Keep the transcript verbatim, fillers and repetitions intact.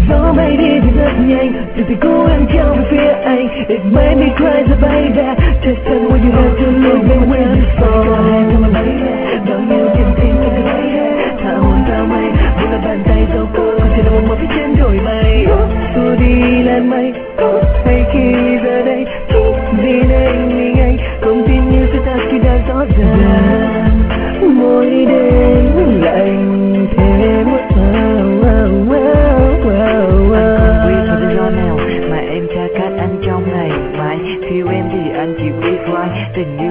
Gió mây đi thì rất nhanh, từ từ cố em theo về phía anh. It made me cry so baby, just tell me what you have to lose me when it's fall. Come on baby, bao nhiêu niềm tin trong cái baby. Thả hồn vào mây, buông là bàn tay dấu cô, không chỉ là một màu phía trên đồi mây. Xua đi làn mây, hay khi giờ đây chỉ vì anh mình anh không tin như sự ta khi đã rõ ràng. Mỗi đêm lạnh thêm một Quy cho lý do nào mà em xa cách anh trong ngày mai. Thiếu em thì anh chỉ biết cry. Tình